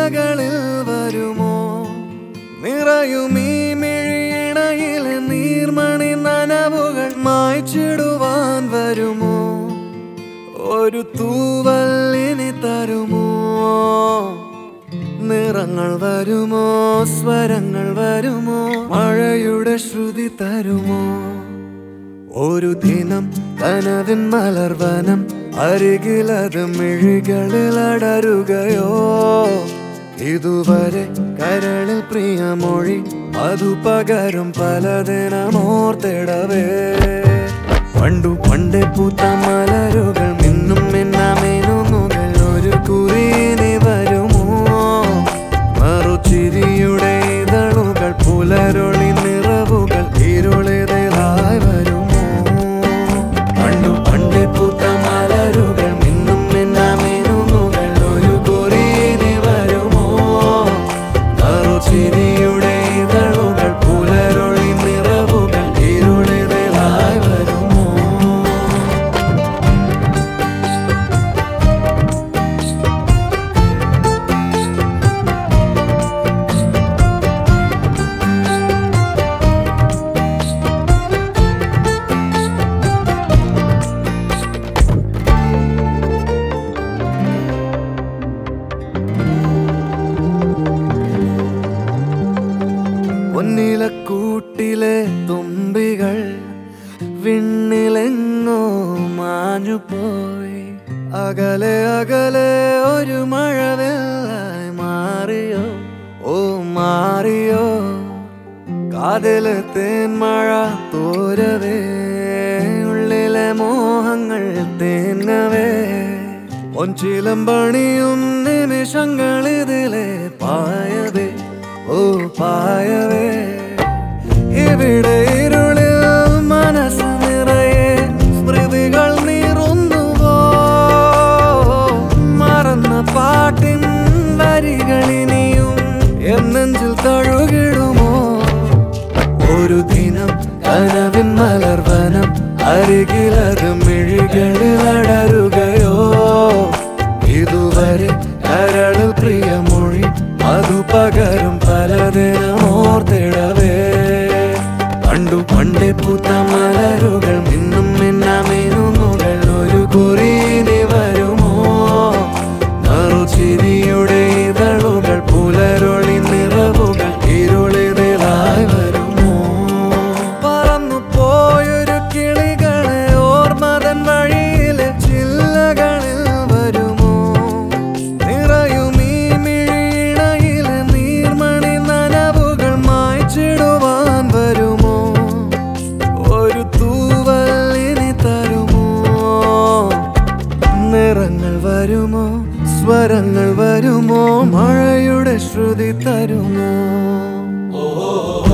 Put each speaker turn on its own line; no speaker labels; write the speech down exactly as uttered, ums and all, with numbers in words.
ചില്ലകളിൽ വരുമോ നിറയും ഈ മിഴിയിണയിലെ നീർമണി നനവുകൾ മായ്ച്ചിടുവാൻ വരുമോ ഒരു തൂവല്ലിനി തരുമോ നിറങ്ങൾ വരുമോ സ്വരങ്ങൾ വരുമോ മഴയുടെ ശ്രുതി തരുമോ ഒരു ദിനം കനവിൻ മലർവനം അരികിലത് മിഴികളിൽ അടരുകയോ ഇതുവരെ കരളിൽ പ്രിയമൊഴി അതു പകരും പലതിനമോർത്തിടവേ പണ്ടു പണ്ടേ പൂത്ത മലരുകൾ മിന്നും മിന്നാമേനുന്നുകൾ ഒരു കുറിയിനി വരുമോ മറുചിരിയുടെ ഇതളുകൾ പുലരൊളി നിറവുകൾ ഇരുളിലായി വരുമോ പണ്ടു പണ്ടേ പൂത്ത മലരുകൾ മിന്നും മിന്നാമേനുന്നുകൾ ഒരു കുറിയിനി വരുമോ മറുചിരിയുടെ ഇതളുകൾ പുലരൊളി നിറവുകൾ ഇരുളിലായി വരുമോ പൊന്നിലക്കൂട്ടിലെ തുമ്പികൾ വിണ്ണിലെങ്ങോ മാഞ്ഞുപോയി അകലെ അകലെ ഒരു മഴവില്ലായി മാറിയോ ഓ മാറിയോ കാതിലെ തേന്മഴ തോരവേ ഉള്ളിലെ മോഹങ്ങൾ തേങ്ങവേ ഒഞ്ചിലമ്പണിയും നിമിഷങ്ങളിതിലെ പായവേ ഓ പായവേ ഇവിടെ ഇരുളിൽ മനസ്സ് നിറയെ സ്മൃതികൾ നീറുന്നുവോ മറന്ന പാട്ടിൻ വരികളിനിയും എന്നെഞ്ചിൽ തഴുകിടുമോ ഒരു ദിനം കനവിൻ മലർവനം അരികിലത് മിഴികളിൽ അടരുകയോ ഇതുവരെ കരളിൽ പ്രിയമൊഴി അതു പകരും പലതിനമോർത്തിടവേ പണ്ടു പണ്ടേ പൂത്ത മലരുകൾ മിന്നും മിന്നാമേനുന്നുകൾ ഒരു കുറിയിനി വരുമോ നറുചിരിയുടെ ഇതളുകൾ പുലരൊളി നിറവുകൾ ഇരുളിലായി വരുമോ പറന്നു പോയൊരു കിളികളെ ഓർമ്മതൻ വഴിയിലെ ചില്ലകളിൽ വരുമോ നിറയും ഈ മിഴിയിണയിലെ നീർമണി നനവുകൾ മായ്ച്ചിടുവാൻ വരുമോ ഒരു തൂവല്ലിനി തരുമോ നിറങ്ങൾ വരുമോ സ്വരങ്ങൾ വരുമോ മഴയുടെ ശ്രുതി തരുമോ.